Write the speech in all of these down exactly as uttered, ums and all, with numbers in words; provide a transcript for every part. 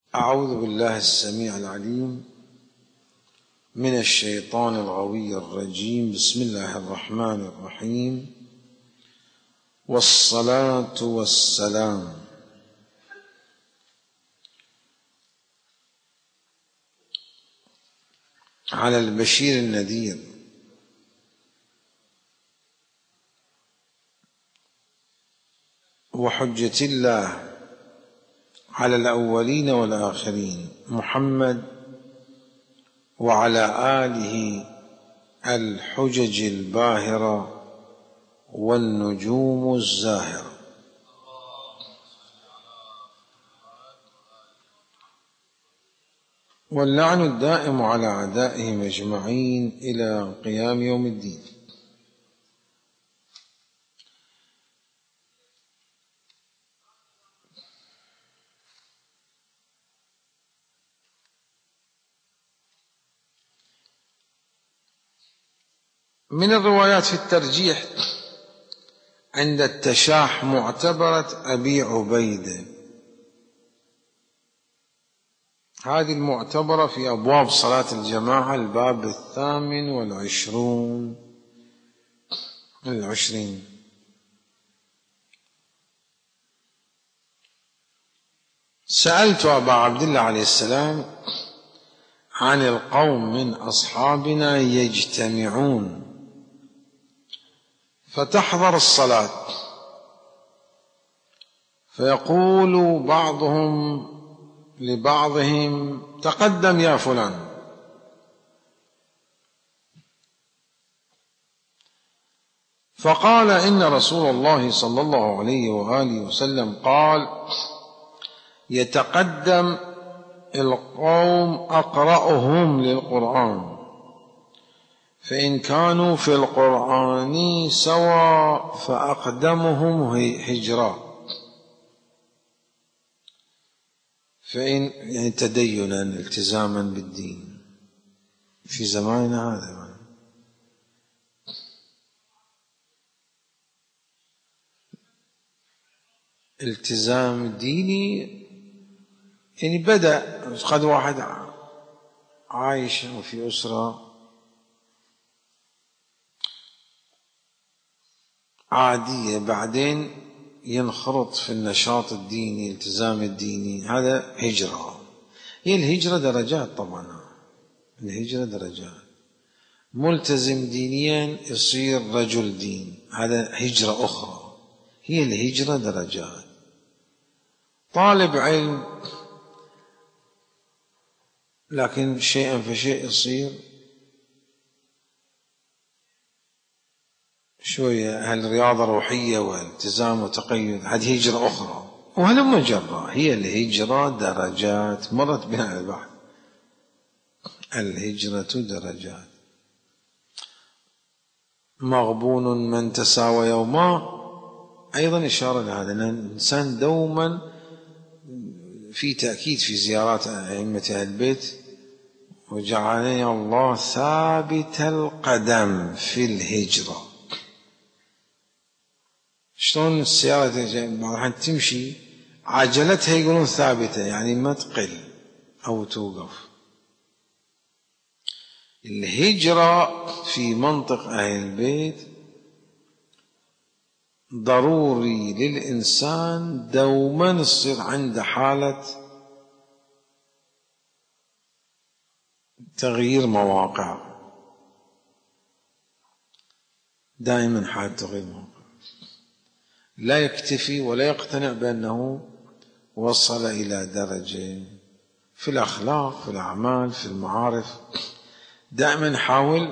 أعوذ بالله السميع العليم من الشيطان الغوي الرجيم. بسم الله الرحمن الرحيم، والصلاة والسلام على البشير النذير وحجة الله على الأولين والآخرين محمد، وعلى آله الحجج الباهرة والنجوم الزاهرة. واللعن الدائم على أعدائهم أجمعين إلى قيام يوم الدين. من الروايات في الترجيح عند التشاح معتبرة أبي عبيدة، هذه المعتبرة في أبواب صلاة الجماعة الباب الثامن والعشرون العشرين. سألت أبا عبد الله عليه السلام عن القوم من أصحابنا يجتمعون فتحضر الصلاة فيقول بعضهم لبعضهم تقدم يا فلان، فقال إن رسول الله صلى الله عليه وآله وسلم قال يتقدم القوم أقرأهم للقرآن، فإن كانوا في القرآن سواء فأقدمهم هجرا، فإن يعني تدينا التزاما بالدين في زماننا هذا. التزام ديني يعني بدأ قد واحد عايش وفي أسرة عادية بعدين ينخرط في النشاط الديني الالتزام الديني، هذا هجرة. هي الهجرة درجات طبعا، الهجرة درجات. ملتزم دينيا يصير رجل دين، هذا هجرة أخرى. هي الهجرة درجات. طالب علم لكن شيئا فشيء يصير شوية هالرياضة روحية والتزام وتقيد، هذه هجرة أخرى. وهلم جرة، هي الهجرة درجات. مرت بنا البحث، الهجرة درجات. مغبون من تساوى يوما، أيضا إشارة لهذا أن الإنسان دوما في تأكيد في زيارات أئمة أهل البيت. وجعلني الله ثابت القدم في الهجرة. شلون السيارة بعض تمشي عجلتها يقولون ثابتة، يعني ما تقل أو توقف. الهجرة في منطق أهل البيت ضروري للإنسان دوما يصير عنده حالة تغيير مواقع، دائما حالة تغيير مواقع. لا يكتفي ولا يقتنع بأنه وصل إلى درجة في الأخلاق في الأعمال في المعارف. دائما يحاول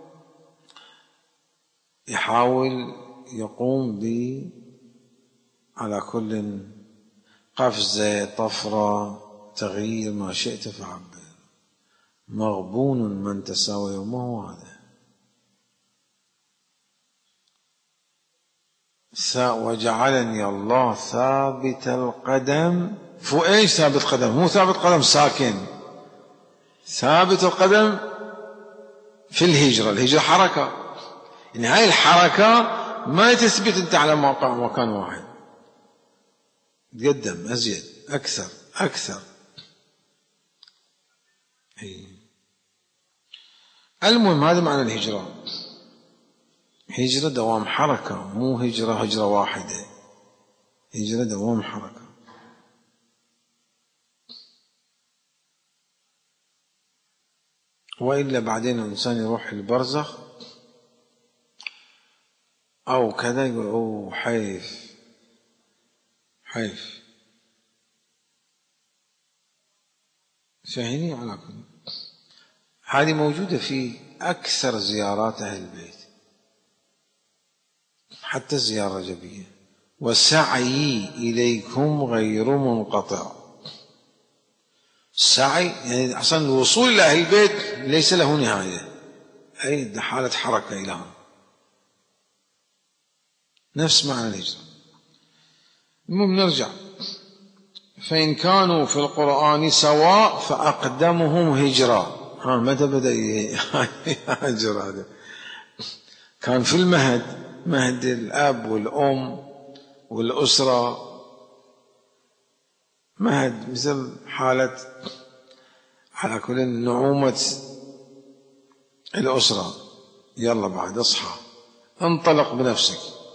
يحاول يقوم ب على كل قفزة طفرة تغيير ما شئت فعبر. مغبون من تساوى يومه، هذا وجعلني الله ثابت القدم. فو ايش ثابت قدم؟ مو ثابت قدم ساكن، ثابت القدم في الهجرة. الهجرة حركة، يعني هاي الحركة ما تثبت انت على موقع مكان واحد، تقدم أزيد أكثر أكثر. المهم هذا معنى الهجرة. هجرة دوام حركة، مو هجرة هجرة واحدة، هجرة دوام حركة. وإلا بعدين الإنسان يروح البرزخ أو كذا يقول أوه حيف حيف. فهني على كل هذه موجودة في أكثر زيارات أهل البيت، حتى الزيارة الرجبية. وسعي إليكم غير منقطع. السعي يعني أصلا الوصول إلى أهل البيت ليس له نهاية، أي حالة حركة إلى نفس معنى الهجرة. المهم نرجع. فإن كانوا في القرآن سواء فأقدمهم هجرة. ها متى بدأ يهاجر هذا؟ كان في المهد، مهد الأب والأم والأسرة، مهد مثل حالة على كل نعومة الأسرة. يلا بعد اصحى انطلق بنفسك.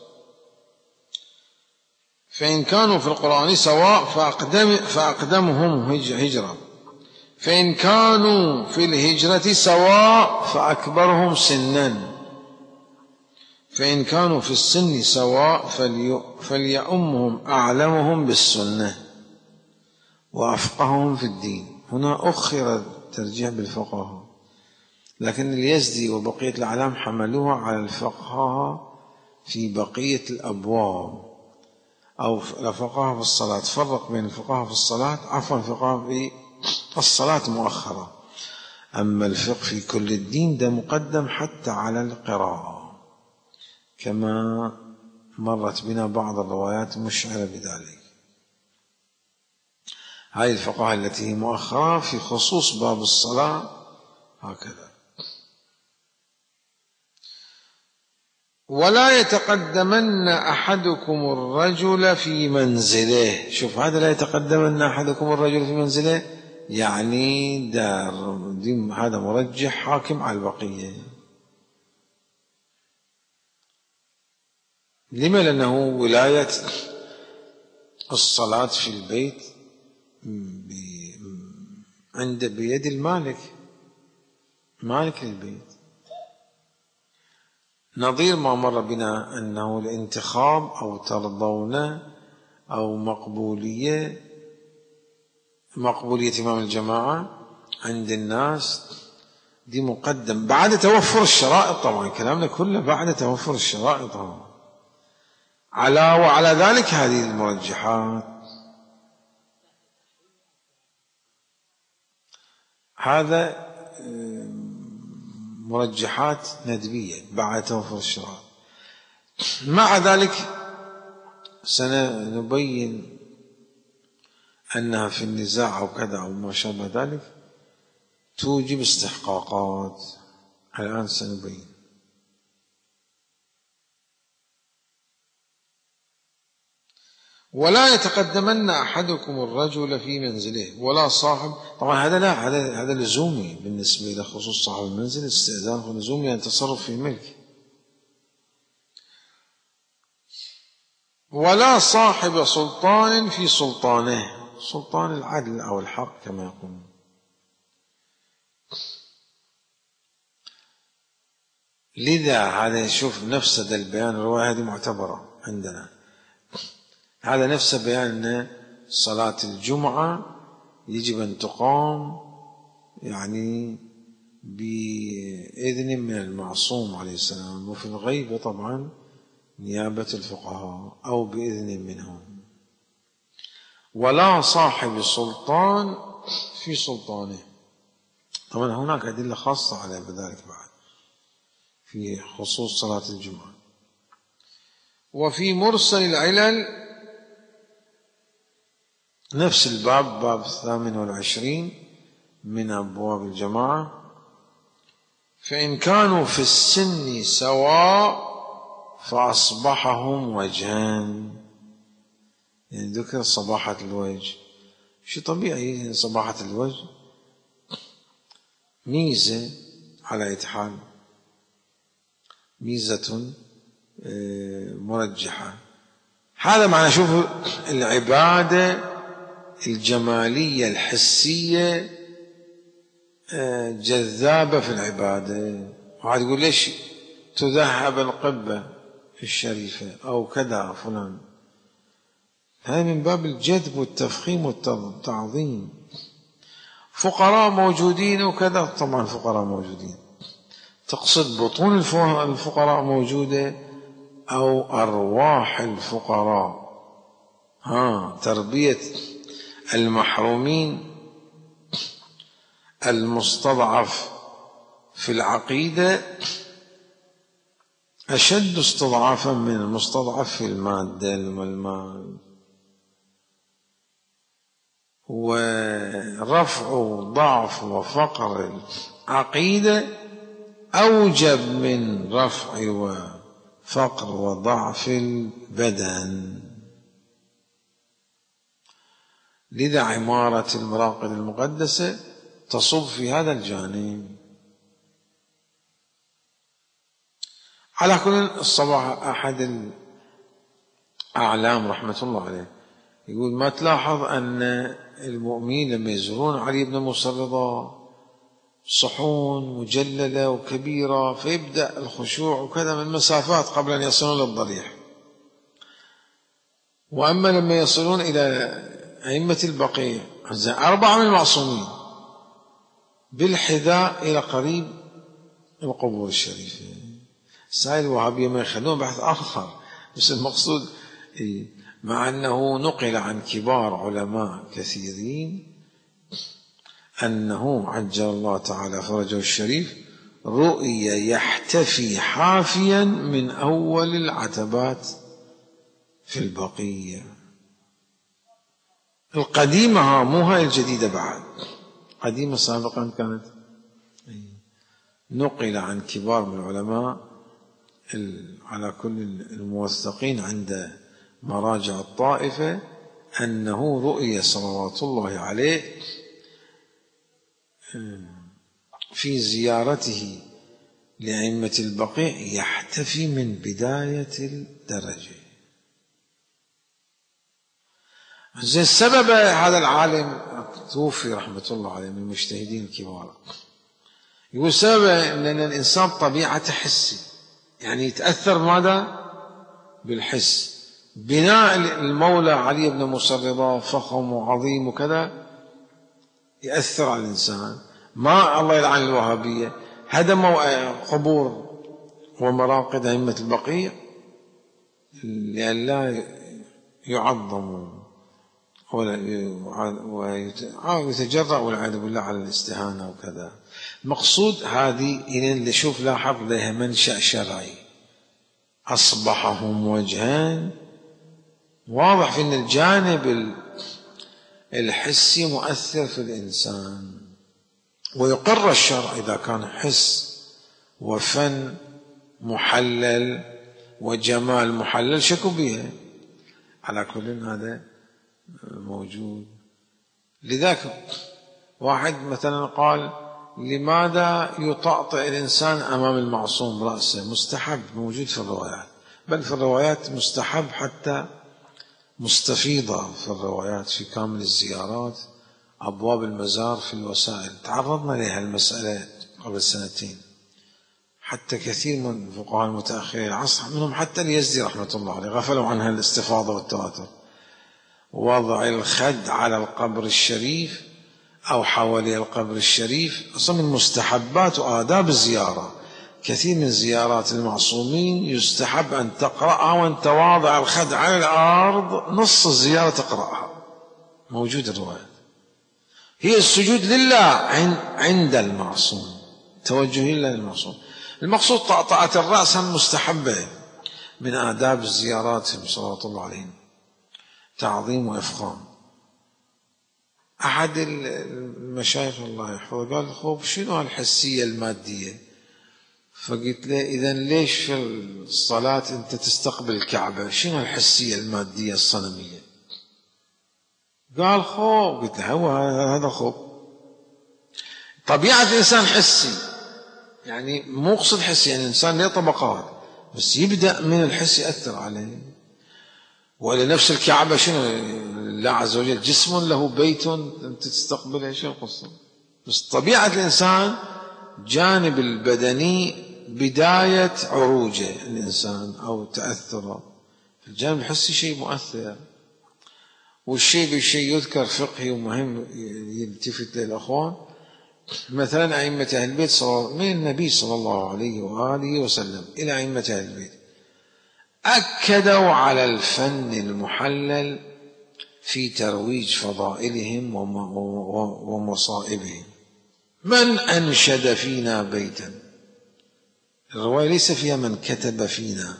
فإن كانوا في القرآن سواء فأقدم فأقدمهم هجرة. فإن كانوا في الهجرة سواء فأكبرهم سنا. فإن كانوا في السن سواء فليؤمهم أعلمهم بالسنة وأفقههم في الدين. هنا أخر الترجيح بالفقهاء، لكن اليزدي وبقية الأعلام حملوها على الفقهاء في بقية الأبواب، أو الفقهاء في الصلاة. فرق بين الفقهاء في الصلاة، عفوا الفقهاء في الصلاة مؤخرة، أما الفقه في كل الدين ده مقدم حتى على القراءة، كما مرت بنا بعض الروايات مشعرة بذلك. هذه الفقهاء التي هي مؤخرة في خصوص باب الصلاة هكذا. ولا يتقدمن أحدكم الرجل في منزله. شوف هذا لا يتقدمن أحدكم الرجل في منزله يعني دار، هذا مرجح حاكم على البقية. لما؟ لأنه ولاية الصلاة في البيت عند بيد المالك، مالك البيت. نظير ما مر بنا أنه الانتخاب أو ترضون أو مقبولية مقبولية إمام الجماعة عند الناس دي مقدم بعد توفر الشرائط. طبعا كلامنا كله بعد توفر الشرائط طبعا. على وعلى ذلك هذه المرجحات، هذا مرجحات ندبية بعد توفر الشرائط. مع ذلك سنبين أنها في النزاع أو كذا أو ما شابه ذلك توجب استحقاقات. الآن سنبين. ولا يتقدمن أحدكم الرجل في منزله ولا صاحب. طبعا هذا لا هذا هذا لزومي بالنسبة إلى خصوص صاحب المنزل. استئذان لزومي أن تصرف في ملك. ولا صاحب سلطان في سلطانه، سلطان العدل أو الحق كما يقولون. لذا هذا شوف نفس هذا البيان، الرواية هذه معتبرة عندنا. هذا نفس بيان أن صلاة الجمعة يجب أن تقام يعني بإذن من المعصوم عليه السلام، وفي الغيبة طبعا نيابة الفقهاء أو بإذن منهم. ولا صاحب سلطان في سلطانه. طبعا هناك أدلة خاصة على ذلك بعد في خصوص صلاة الجمعة. وفي مرسل العلل نفس الباب، باب الثامن والعشرين من أبواب الجماعة. فإن كانوا في السن سواء فأصبحهم وجهان. يعني ذكر صباحة الوجه، شيء طبيعي صباحة الوجه ميزة على أي حال، ميزة مرجحة. هذا معنى شوف العبادة الجمالية الحسية جذابة في العبادة. واحد يقول ليش تذهب القبة الشريفة أو كذا فلان، هذا من باب الجذب والتفخيم والتعظيم. فقراء موجودين وكذا، طبعا فقراء موجودين، تقصد بطون الفقراء موجودة أو أرواح الفقراء؟ ها، تربية المحرومين المستضعف في العقيدة أشد استضعافا من المستضعف في المادة والمال، ورفع ضعف وفقر العقيدة أوجب من رفع وفقر وضعف البدن. لذا عمارة المراقد المقدسة تصب في هذا الجانب. على كل الصباح أحد الأعلام رحمة الله عليه يقول ما تلاحظ أن المؤمنين لما يزورون علي بن موسى الرضا صحون مجللة وكبيرة فيبدأ الخشوع وكذا من مسافات قبل أن يصلون للضريح، وأما لما يصلون إلى أئمة البقيع أربعة من المعصومين بالحذاء إلى قريب القبور الشريفة. سائل الوهابية ما يخلون بحث آخر، بس المقصود مع أنه نقل عن كبار علماء كثيرين أنه عجل الله تعالى فرجه الشريف رؤيا يحتفي حافيا من أول العتبات في البقية القديمة، مو هاي الجديدة بعد، قديمة سابقا كانت. نقل عن كبار من العلماء على كل الموثقين عند مراجع الطائفة أنه رؤيا صلوات الله عليه في زيارته لأئمة البقيع يحتفي من بداية الدرجة. زي السبب هذا العالم توفي رحمة الله عليه من المجتهدين الكبار، يقول سبب أن الإنسان طبيعة حسي، يعني يتأثر ماذا؟ بالحس. بناء المولى علي بن موسى الرضا فخم وعظيم وكذا يأثر على الإنسان. ما الله يلعن الوهابية هدموا قبور ومراقد أئمة البقيع لئلا يعظموا ويتجرأ والعياذ بالله على الاستهانة وكذا. المقصود هذه إن نشوف لاحظ لها منشأ شرعي أصبحهم وجهان، واضح في أن الجانب الحسي مؤثر في الإنسان، ويقر الشرع إذا كان حس وفن محلل وجمال محلل شكوا بها. على كل هذا موجود. لذلك واحد مثلا قال لماذا يطأطئ الإنسان أمام المعصوم رأسه؟ مستحب، موجود في الروايات، بل في الروايات مستحب حتى مستفيضة في الروايات في كامل الزيارات أبواب المزار في الوسائل. تعرضنا لها المسألة قبل سنتين، حتى كثير من الفقهاء المتأخرين العصر منهم حتى اليزدي رحمة الله عليه غفلوا عنها الاستفاضة والتواتر. وضع الخد على القبر الشريف أو حوالي القبر الشريف أصلا من مستحبات وآداب الزيارة. كثير من زيارات المعصومين يستحب أن تقرأها وأنت واضع الخد على الأرض، نص الزيارة تقرأها، موجود الرواية. هي السجود لله عند المعصوم، توجه لله للمعصوم. المقصود طأطأة الرأس مستحبة من آداب الزيارات صلوات الله عليهم، تعظيم وإفخام. أحد المشايخ الله يحفظه قال خوف شنو الحسية المادية؟ فقلت له إذن ليش في الصلاة أنت تستقبل الكعبة؟ شنو الحسية المادية الصنمية؟ قال خوف. قلت له هو هذا خوف. طبيعة الإنسان حسي، يعني مو اقصد حسي، يعني الإنسان له طبقات، بس يبدأ من الحس يأثر عليه. ولنفس الكعبة شنو الله عز وجل جسم له بيت أنت تستقبله، شو القصة؟ بس طبيعة الإنسان جانب البدني بداية عروجه الإنسان أو تأثره، الجانب الحسي شيء مؤثر. والشيء بالشيء يذكر فقهي ومهم يلتفت للأخوان. مثلا أئمة أهل البيت صلى من النبي صلى الله عليه وآله وسلم إلى أئمة أهل البيت أكدوا على الفن المحلل في ترويج فضائلهم ومصائبهم. من أنشد فينا بيتا، الرواية ليس فيها من كتب فينا،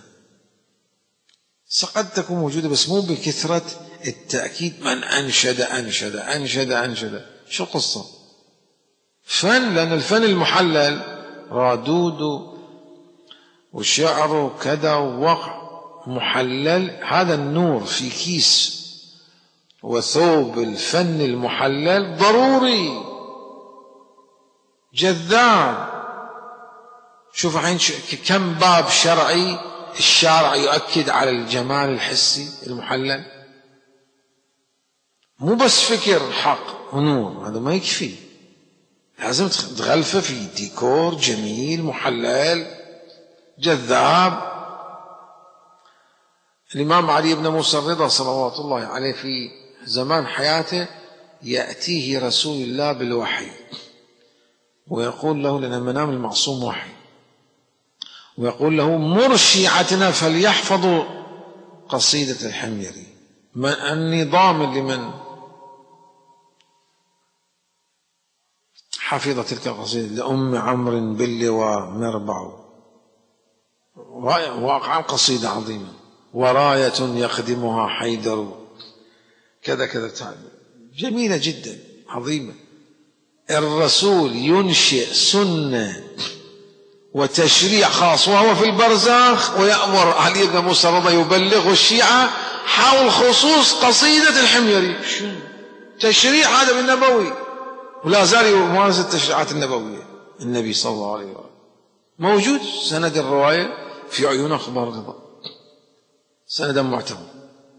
قد تكون موجودة بس مو بكثرة التأكيد. من أنشد أنشد أنشد أنشد، شو القصة؟ فن، لأن الفن المحلل رادود وشعر وكذا ووقع محلل، هذا النور في كيس وثوب الفن المحلل ضروري جذاب. شوف الحين كم باب شرعي الشارع يؤكد على الجمال الحسي المحلل، مو بس فكر حق ونور، هذا ما يكفي، لازم تغلفه في ديكور جميل محلل جذاب. الإمام علي بن موسى الرضا صلوات الله عليه في زمان حياته يأتيه رسول الله بالوحي ويقول له، لأن المنام المعصوم وحي، ويقول له مر شيعتنا فليحفظوا قصيدة الحميري. النظام لمن حفظ تلك القصيدة لأم عمرو باللواء مربع، واقعا قصيدة عظيمة، وراية يخدمها حيدر كذا كذا، جميلة جدا عظيمة. الرسول ينشئ سنة وتشريع خاص وهو في البرزاخ، ويأمر علي بن موسى الرضا يبلغ الشيعة حول خصوص قصيدة الحميري. شو تشريع هذا بالنبوي، ولا زال يمارس التشريعات النبوية. النبي صلى الله عليه وسلم موجود سند الرواية في عيون أخبار الرضا، سندا معتبر.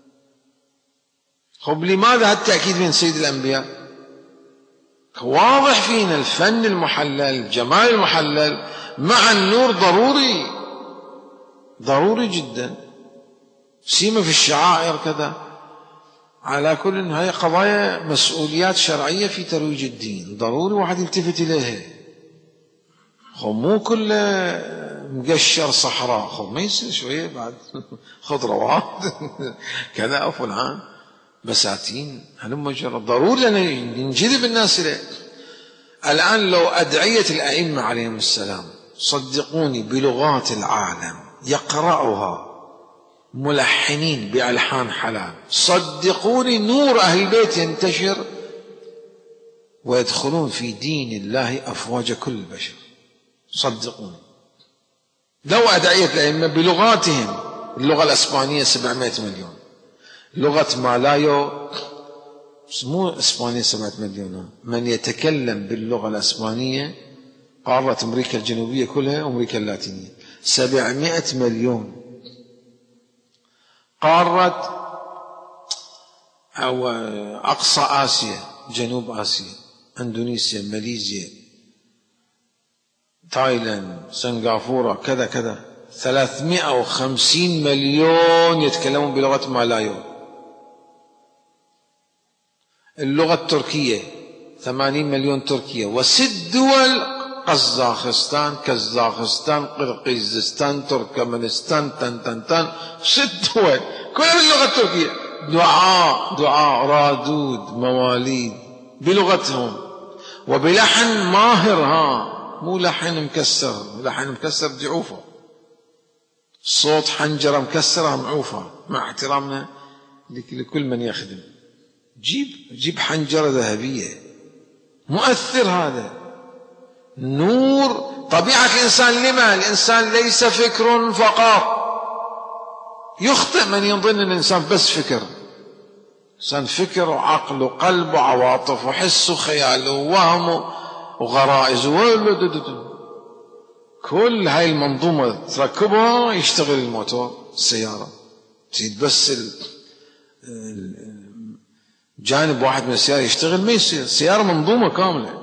خب لماذا هالتأكيد من سيد الأنبياء؟ واضح فينا الفن المحلل، الجمال المحلل مع النور ضروري ضروري جدا، سيما في الشعائر كذا. على كل هاي قضايا مسؤوليات شرعية في ترويج الدين، ضروري واحد يلتفت إليها. خب مو كله مقشر صحراء، خب ما يصير شوية بعد خضروات كذا أو فلان بساتين، هلما جرى ضروري لأن ينجذب الناس إليه. الآن لو أدعية الأئمة عليهم السلام صدقوني بلغات العالم يقرأها ملحنين بألحان حلال، صدقوني نور أهل البيت ينتشر ويدخلون في دين الله أفواج كل البشر، صدقوني. لو أدعية الأئمة بلغاتهم، اللغة الأسبانية سبعمائة مليون، لغة مالايو مو إسبانيا سبعة مليون، من يتكلم باللغة الأسبانية قارة أمريكا الجنوبية كلها وأمريكا اللاتينية سبعمائة مليون. قارة أو أقصى آسيا، جنوب آسيا، إندونيسيا، ماليزيا، تايلاند، سنغافورة كذا كذا، ثلاثمائة وخمسين مليون يتكلمون بلغة مالايو. اللغة التركية ثمانين مليون تركيا، وست دول قزاخستان، كازاخستان، قرقيزستان، تركمانستان، تن تن تن، ست دول كلها باللغة التركية. دعاء دعاء رادود مواليد بلغتهم وبلحن ماهر، ها مو لحن مكسر، لحن مكسر جعوفة، صوت حنجرة مكسرة معوفة، مع احترامنا لكل من يخدم. جيب جيب حنجرة ذهبية، مؤثر هذا نور. طبيعة الإنسان لما الإنسان ليس فكر فقط، يخطئ من يظن أن الإنسان بس فكر. الإنسان فكر وعقل وقلب وعواطف وحس وخيال ووهم وغرائز، كل هاي المنظومة تركبها يشتغل الموتور السيارة. تريد بس جانب واحد من السيارة يشتغل ما يصير، السيارة منظومة كاملة.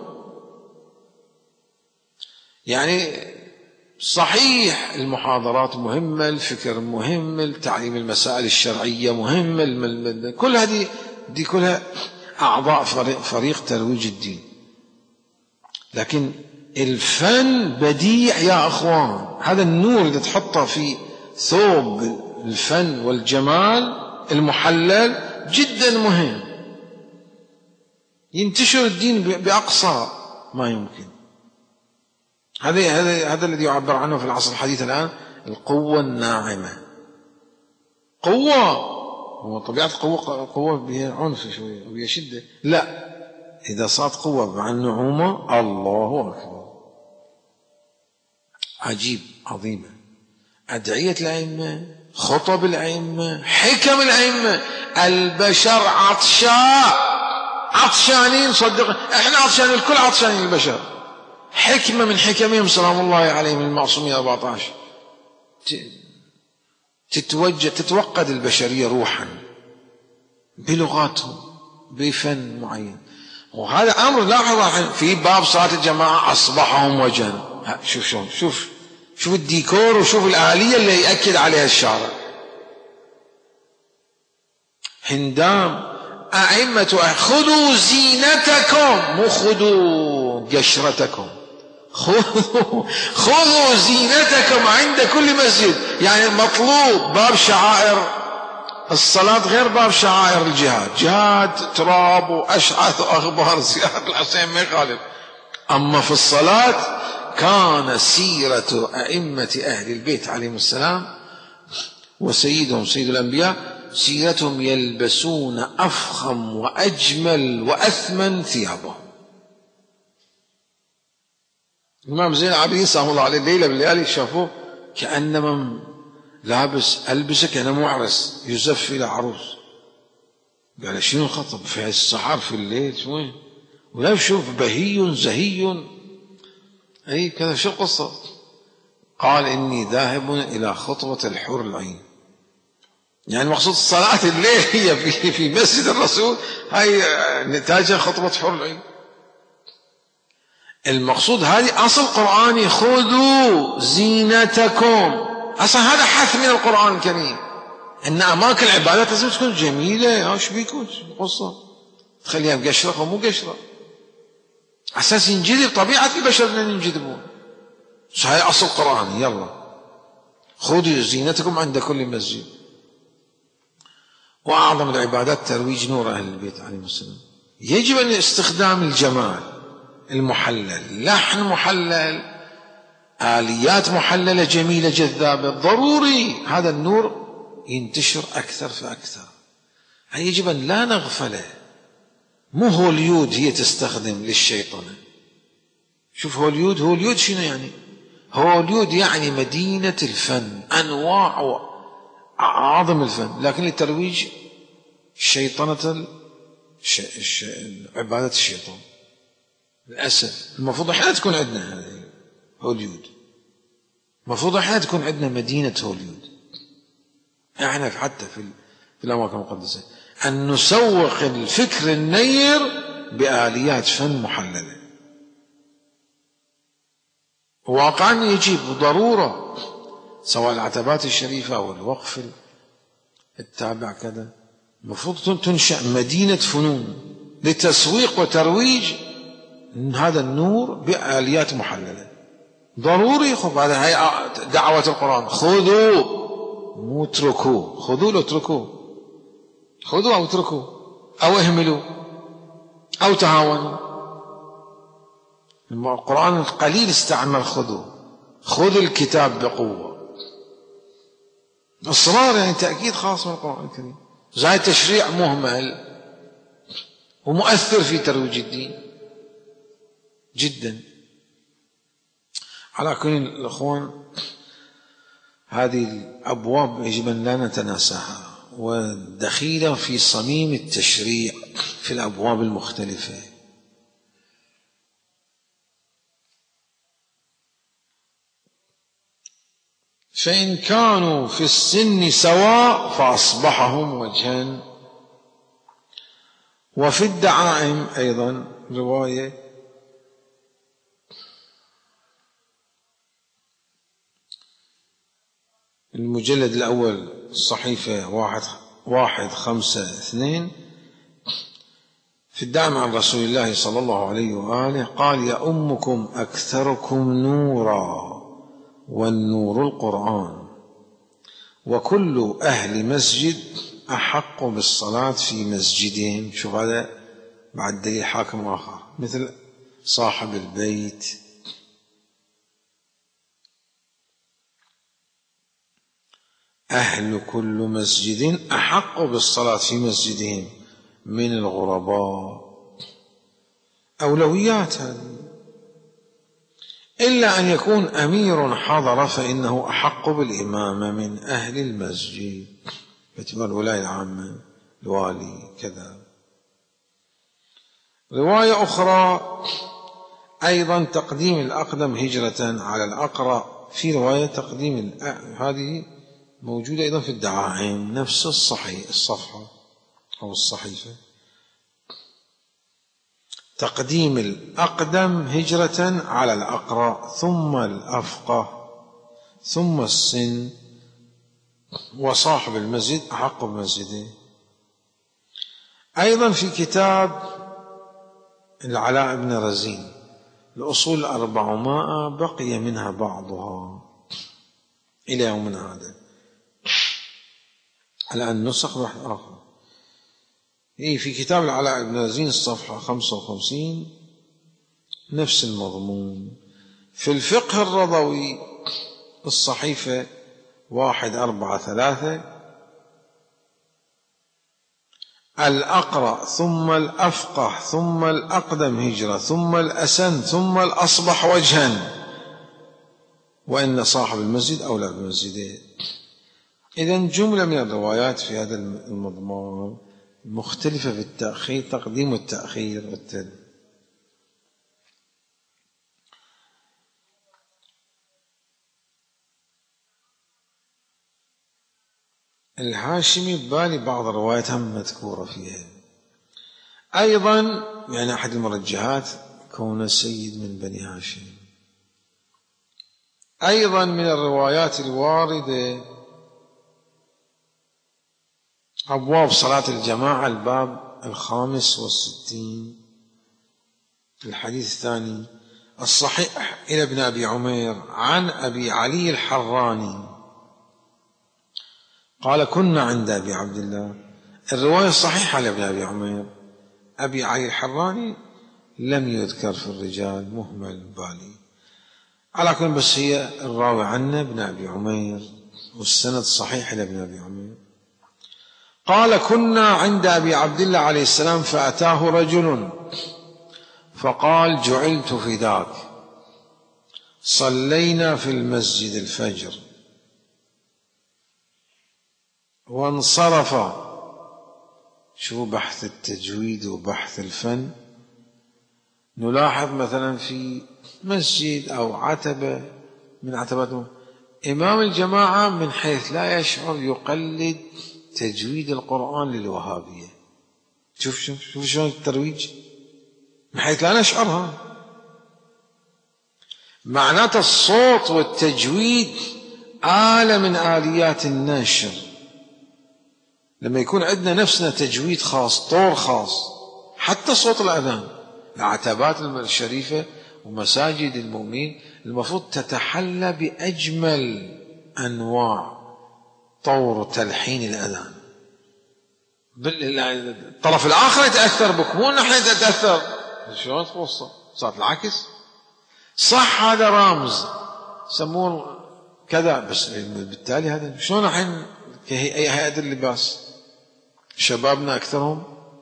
يعني صحيح المحاضرات مهمة، الفكر مهم، تعليم المسائل الشرعية مهم، كل هذه دي كلها أعضاء فريق, فريق ترويج الدين. لكن الفن بديع يا أخوان، هذا النور اللي تحطه في ثوب الفن والجمال المحلل جدا مهم، ينتشر الدين بأقصى ما يمكن. هذا هذا هذا الذي يعبر عنه في العصر الحديث الآن القوة الناعمة. قوة، هو طبيعة القوة قوة بها عنف شوية وبها شدة، لا، إذا صارت قوة مع النعومة الله أكبر. عجيب، عظيمة. أدعية الأئمة، خطب الأئمة، حكم الأئمة. البشر عطشاء، عطشانين، صدق احنا عطشانين، الكل عطشانين البشر. حكمة من حكمهم سلام الله عليهم المعصومين أربعة عشر تتوجه تتوقد البشرية روحا بلغاتهم بفن معين. وهذا أمر لاحظ في باب صلاة الجماعة أصبحهم وجن. شوف شوف شوف شوف الديكور وشوف الآلية اللي يأكد عليها الشارع. هندام أئمة خذوا زينتكم، مو خذوا قشرتكم، خذوا خذوا زينتكم عند كل مسجد. يعني مطلوب باب شعائر الصلاة غير باب شعائر الجهاد، جهاد تراب وأشعث وأخبار زيارة الحسين ما يخالف. أما في الصلاة كان سيرة أئمة أهل البيت عليهم السلام وسيدهم سيد الأنبياء سيرتهم يلبسون أفخم وأجمل وأثمن ثيابهم. الإمام زين العابدين سلام الله عليه ليلة بالليالي شافوه كأنما لابس ألبسك أنا معرس يزف إلى عروس. قال شنو الخطب في السحر في الليل شوي ولا شوف بهي زهي أي كذا، شو القصة؟ قال إني ذاهب إلى خطبة الحور العين. يعني مقصود صلاة الليل هي في في مسجد الرسول، هاي نتاجها خطبة حور العين. المقصود هذه أصل قرآني، خذوا زينتكم. أصلا هذا حث من القرآن الكريم أن أماكن العبادات لازم تكون جميلة. ايش بيكون القصة تخليها مقشرة ومو قشرة، أساس ينجذب طبيعة البشر أن ينجذبون. هاي أصل قرآني. يلا خذوا زينتكم عند كل مسجد. وأعظم العبادات ترويج نور أهل البيت عليهم السلام. يجب أن استخدام الجمال المحلل، لحن محلل، آليات محللة جميلة جذابة، ضروري هذا النور ينتشر أكثر فأكثر. يجب أن لا نغفله. مو هوليود هي تستخدم للشيطنة. شوف هوليود، هوليود شنو يعني؟ هوليود يعني مدينة الفن، أنواع أعظم الفن، لكن لترويج شيطنة الش... الش... عبادة الشيطان. للأسف المفروض احنا تكون عندنا هذه هوليود، المفروض احنا تكون عندنا مدينة هوليود. احنا حتى في, في الأماكن المقدسة أن نسوق الفكر النير بآليات فن محللة. واقعا يجيب ضرورة، سواء العتبات الشريفة أو الوقف التابع كذا، المفروض تنشأ مدينة فنون لتسويق وترويج هذا النور بآليات محللة. ضروري. خذ هذا هي دعوة القرآن، خذوا مو اتركوا، خذوا لا اتركوا، خذوا أو اتركوا أو اهملوا أو تهاونوا. القرآن القليل استعمل خذوا، خذ الكتاب بقوة، إصرار يعني تأكيد خاص من القرآن الكريم. زي تشريع مهمل ومؤثر في ترويج الدين جدا. على كل الأخوان هذه الأبواب يجب أن لا نتناساها، ودخيلة في صميم التشريع في الأبواب المختلفة. فإن كانوا في السن سواء فأصبحهم وجها. وفي الدعائم أيضا رواية المجلد الأول الصحيفة واحد, واحد خمسة اثنين في الدعم عن رسول الله صلى الله عليه وآله قال: يا أمكم أكثركم نورا والنور القرآن، وكل أهل مسجد أحق بالصلاة في مسجدهم. شوف هذا بعد دليل حاكم آخر، مثل صاحب البيت. أهل كل مسجد أحق بالصلاة في مسجدهم من الغرباء. أولويات هذه، إلا أن يكون أمير حضر فإنه أحق بالإمامة من أهل المسجد باعتبار الولاية العامة، الوالي كذا. رواية أخرى أيضا تقديم الأقدم هجرة على الأقرأ. في رواية تقديم هذه موجودة أيضا في الدعائم، نفس الصحيح الصفحة أو الصحيفة. تقديم الأقدم هجرة على الأقرأ، ثم الأفقه، ثم السن، وصاحب المسجد أحق بمسجده. أيضا في كتاب العلاء بن رزين الأصول الأربعمائة بقي منها بعضها إلى يومنا هذا، الآن نسخ بحث آخر. إيه في كتاب العلاء بن رزين الصفحة خمسة وخمسين نفس المضمون. في الفقه الرضوي الصحيفة واحد أربعة ثلاثة الأقرأ ثم الأفقه ثم الأقدم هجرة ثم الأسن ثم الأصبح وجها، وإن صاحب المسجد أولى بمسجده. إذن جملة من الروايات في هذا المضمون مختلفة في التأخير، تقديم والتأخير والتل. الهاشمي ببالي بعض الروايات هم مذكورة فيها أيضا، يعني أحد المرجحات كون سيد من بني هاشم. أيضا من الروايات الواردة أبواب صلاة الجماعة الباب الخامس والستين الحديث الثاني الصحيح إلى ابن أبي عمير عن أبي علي الحراني قال: كنا عند أبي عبد الله. الرواية الصحيحة لابن أبي عمير، أبي علي الحراني لم يذكر في الرجال، مهمل بالي، على كل بس هي الراوي عنه ابن أبي عمير والسند صحيح لابن أبي عمير. قال: كنا عند أبي عبد الله عليه السلام فأتاه رجل فقال: جعلت فداك، صلينا في المسجد الفجر وانصرف. شو بحث التجويد وبحث الفن، نلاحظ مثلا في مسجد أو عتبة من عتبات إمام الجماعة من حيث لا يشعر يقلد تجويد القرآن للوهابية. شوف شوف شوف شلون الترويج من حيث لا نشعرها. معناته الصوت والتجويد آلة من آليات النشر. لما يكون عندنا نفسنا تجويد خاص، طور خاص، حتى صوت الأذان، العتبات الشريفة ومساجد المؤمنين المفروض تتحلى بأجمل أنواع طور تلحين الأذان. الطرف الآخر يتأثر بك، مو نحن نتأثر. شلون توصل؟ صارت العكس. صح هذا رمز يسمون كذا، بس بالتالي هذا شلون نحن كهيئة اللباس شبابنا أكثرهم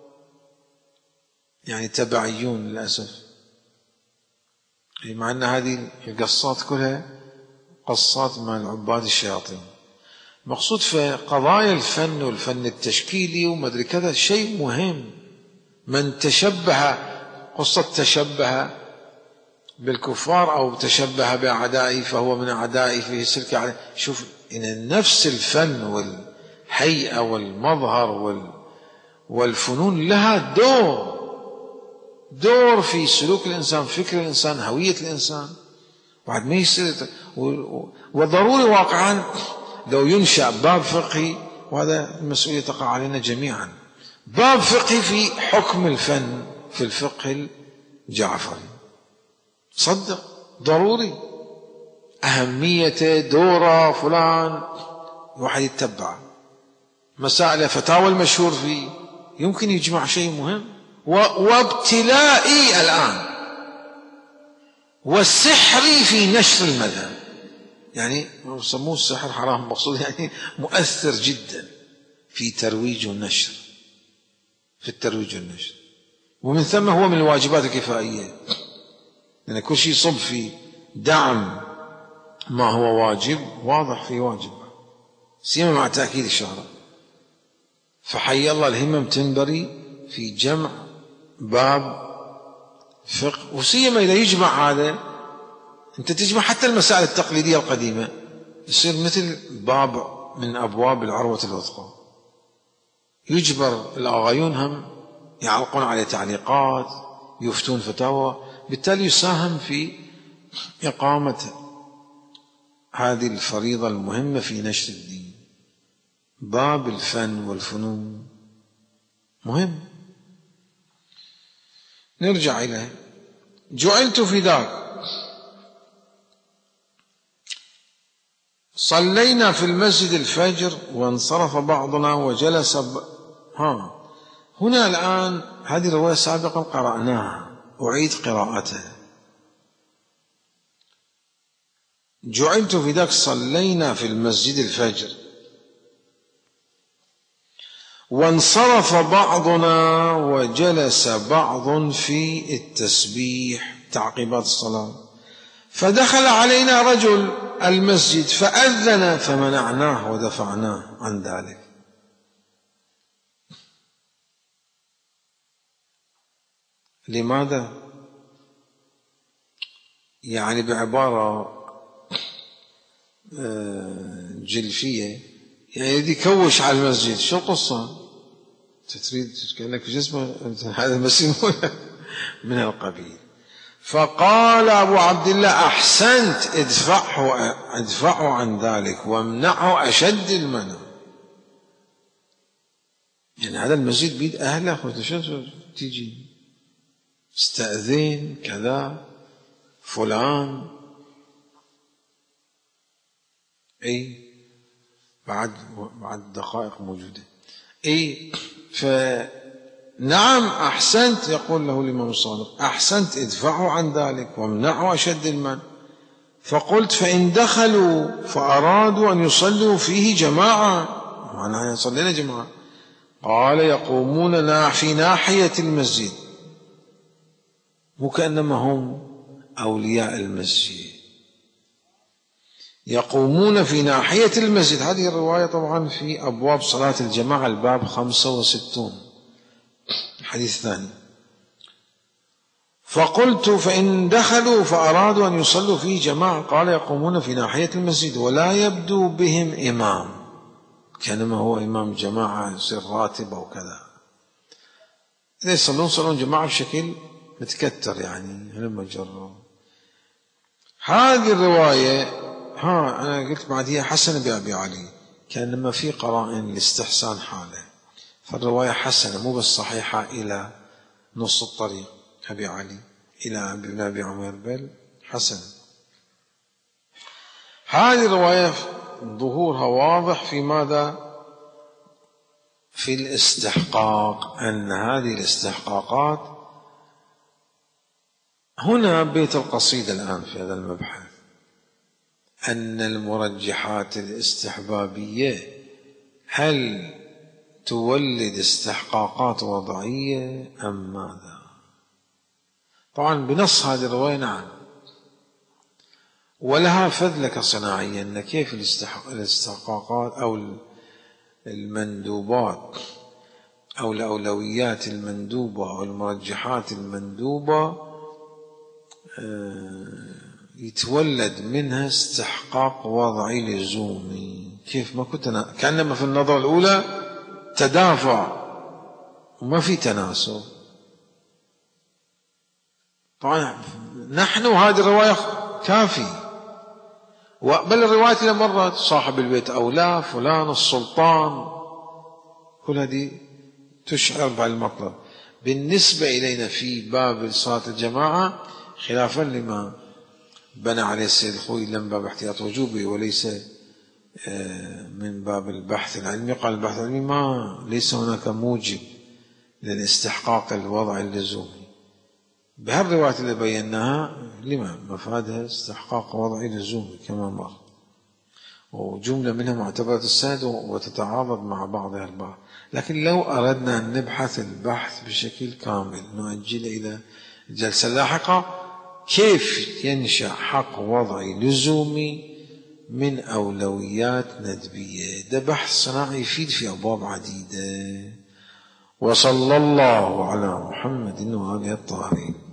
يعني تبعيون للأسف، مع أن هذه القصات كلها قصات مع عباد الشياطين. مقصود في قضايا الفن والفن التشكيلي وما أدري كذا شيء مهم. من تشبه، قصة تشبه بالكفار أو تشبه بأعدائي فهو من أعدائي فيه سلك عليه. شوف إن نفس الفن والهيئة والمظهر والفنون لها دور دور في سلوك الإنسان، فكر الإنسان، هوية الإنسان. بعد ما يصير وضروري واقعا لو ينشأ باب فقهي، وهذا المسؤولية تقع علينا جميعا، باب فقهي في حكم الفن في الفقه الجعفري. صدق ضروري أهميته، دوره، فلان واحد يتبع مسائل فتاوى المشهور فيه، يمكن يجمع شيء مهم. وابتلائي الآن والسحري في نشر المذهب، يعني يسموه السحر حرام مقصود، يعني مؤثر جدا في ترويج والنشر، في الترويج والنشر. ومن ثم هو من الواجبات الكفائية، لأن كل شيء يصب في دعم ما هو واجب واضح في واجب، سيما مع تأكيد الشهرة. فحي الله الهمم تنبري في جمع باب فقه، وسيما إذا يجمع هذا، أنت تجمع حتى المسائل التقليدية القديمة، يصير مثل باب من أبواب العروة الوثقى، يجبر الآغايون هم يعلقون عليه تعليقات، يفتون فتاوى، بالتالي يساهم في إقامة هذه الفريضة المهمة في نشر الدين. باب الفن والفنون مهم. نرجع إليه. جعلت فداك. صلينا في المسجد الفجر وانصرف بعضنا وجلس ب... ها هنا الآن هذه الرواية سابقا قرأناها، أعيد قراءتها. جعلت فداك صلينا في المسجد الفجر وانصرف بعضنا وجلس بعض في التسبيح تعقيبات الصلاة، فدخل علينا رجل المسجد فأذن فمنعناه ودفعناه عن ذلك. لماذا؟ يعني بعبارة جلفية، يعني يدي كوش على المسجد. شو القصة؟ تريد كأنك في جسمه هذا المسجد من القبيل. فقال أبو عبد الله أحسنت، ادفعه ادفعه عن ذلك وامنعه أشد المنع. يعني هذا المسجد بيد أهله، وتشوف تيجي استأذن كذا فلان، اي بعد بعد دقائق موجودة. اي فنعم أحسنت، يقول له الإمام الصادق أحسنت ادفعوا عن ذلك وامنعوا أشد المنع. فقلت فإن دخلوا فأرادوا أن يصلوا فيه جماعة، معناها يصلينا جماعة، قال يقومون في ناحية المسجد، وكأنما هم أولياء المسجد، يقومون في ناحية المسجد. هذه الرواية طبعا في أبواب صلاة الجماعة الباب خمسة وستون، حديث ثاني. فقلت فإن دخلوا فأرادوا أن يصلوا فيه جماعة، قال يقومون في ناحية المسجد ولا يبدو بهم إمام، كانما هو إمام جماعة يصير راتب أو كذا. إذا يصلون صلون جماعة بشكل متكتر، يعني لما جروا هذه الرواية. ها أنا قلت بعد هي حسنة بأبي علي، كان لما في قرائن لاستحسان حاله، فالرواية حسنة مو بس صحيحة إلى نص الطريق أبي علي إلى ابن أبي عمر، بل حسنة. هذه الرواية ظهورها واضح في ماذا؟ في الاستحقاق، أن هذه الاستحقاقات هنا بيت القصيدة الآن في هذا المبحث، أن المرجحات الاستحبابية هل تولد استحقاقات وضعية أم ماذا؟ طبعا بنص هذه الرواية نعم، ولها فذلك صناعيا أن كيف الاستحقاقات أو المندوبات أو الأولويات المندوبة أو المرجحات المندوبة يتولد منها استحقاق وضعي لزومي. كيف ما كنت أنا كأنما في النظرة الأولى تدافع وما في تناسب. طبعا نحن هذه الرواية كافي، بل الرواية اللي مرت صاحب البيت أولى فلان السلطان، كل هذه تشعر بالمطلب. بالنسبة إلينا في باب صلاة الجماعة خلافا لما بنى عليه السيد الخوي لم باب احتياط وجوبي وليس من باب البحث العلمي، قال البحث العلمي ما ليس هناك موجب للاستحقاق الوضع اللزومي. بهالروايات اللي بيناها لما مفادها استحقاق وضعي لزومي كما مر، وجملة منها معتبرة السند وتتعارض مع بعضها البعض. لكن لو أردنا أن نبحث البحث بشكل كامل نؤجل إلى جلسة لاحقة كيف ينشأ حق وضعي لزومي من أولويات ندبية. ده بحث صناعي يفيد في أبواب عديدة. وصلى الله على محمد وآله الطاهرين.